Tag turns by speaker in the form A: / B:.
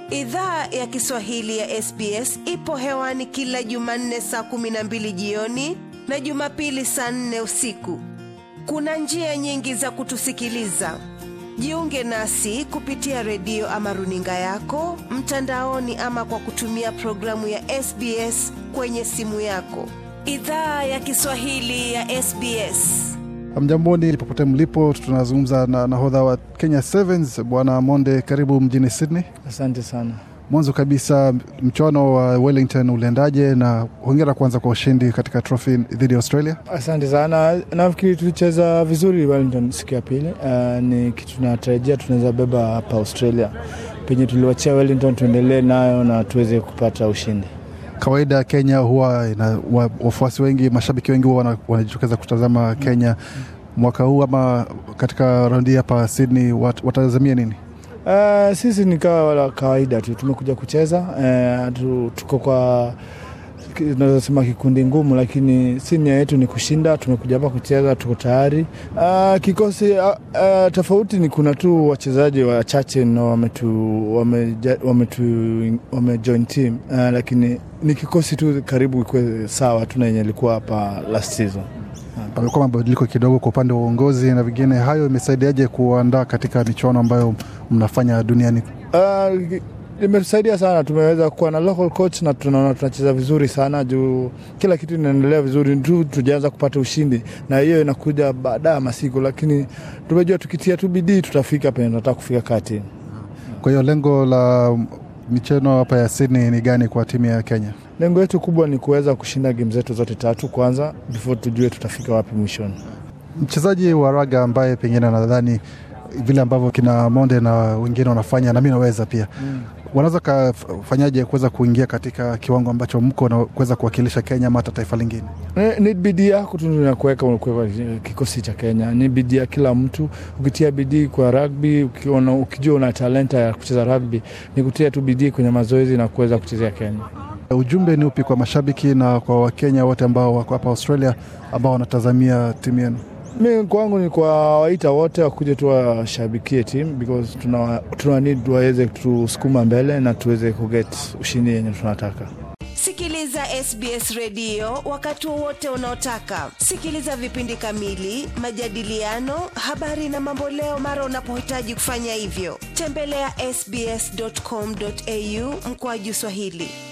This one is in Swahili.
A: Idhaa ya Kiswahili ya SBS ipo hewani kila Jumanne saa 12 jioni na Jumapili saa 4 usiku. Kuna njia nyingi za kutusikiliza. Jiunge nasi kupitia redio ama runinga yako, mtandaoni ama kwa kutumia programu ya SBS kwenye simu yako. Idhaa ya Kiswahili ya SBS.
B: Hamjamboni popote mlipo, tunazungumza na nahodha wa Kenya Sevens, Bwana Monde, karibu mjini Sydney.
C: Asante sana.
B: Mwanzo kabisa, mchuano wa Wellington uliendaje, na hongera kwanza kwa ushindi katika trophy dhidi ya Australia?
C: Asante sana. Nafikiri tulicheza vizuri Wellington siku ya pili. Ni kitu tunatarajia tunaweza beba hapa Australia. Penye tuliwachia Wellington tuendelee nayo na tuweze kupata ushindi.
B: Kawaida Kenya huwa ina wafuasi wengi, mashabiki wengi huwa wanajitokeza kutazama Kenya. Mwaka huu ama katika raundi hapa Sydney watazamia nini?
C: Sisi ni kawaida tu, tumekuja kucheza. Tuko kwa tunasema kikundi ngumu, lakini si nia yetu ni kushinda. Tumekuja hapa kucheza, tuko tayari. Kikosi tofauti ni kuna tu wachezaji wachache na wamejoin team, lakini ni kikosi tu karibu ikuwe sawa tu na yenye ilikuwa hapa last season.
B: Pamekuwa mabadiliko kidogo kwa upande wa uongozi na vingine, hayo imesaidiaje kuandaa katika michuano ambayo mnafanya duniani?
C: Imesaidia sana. Tumeweza kuwa na local coach na tunaona tunacheza vizuri sana juu kila kitu inaendelea vizuri tu, tujaanza kupata ushindi na hiyo inakuja baada ya masiku, lakini tumejua tukitia tu bidii tutafika penye tunataka kufika kati.
B: Kwa hiyo lengo la michuano hapa ya Sydney ni gani kwa timu ya Kenya?
C: Lengo letu kubwa ni kuweza kushinda game zetu zote 3 kwanza before tujue tutafika wapi mwishoni.
B: Mchezaji wa raga ambaye pengine nadhani vile ambavyo kina Monde na wengine wanafanya na mimi naweza pia. Wanaweza kufanyaje kuweza kuingia katika kiwango ambacho mko na kuweza kuwakilisha Kenya ama hata taifa lingine?
C: Ni bidii yako tu na kuweka kikosi cha Kenya. Ni bidii ya kila mtu. Ukitia bidii kwa rugby, ukijua una talenta ya kucheza rugby, ni kutia tu bidii kwenye mazoezi na kuweza kuchezea Kenya.
B: Ujumbe ni upi kwa mashabiki na kwa Wakenya wote ambao wako hapa Australia ambao wanatazamia timu yenu?
C: Mimi kwangu ni kwa waita wote wakuje tu washabikie timu, because tuna need waweze tusukuma mbele na tuweze kuget ushindi yenye tunataka.
A: Sikiliza SBS Radio wakati wote unaotaka. Sikiliza vipindi kamili, majadiliano, habari na mamboleo mara unapohitaji kufanya hivyo. Tembelea sbs.com.au/Swahili.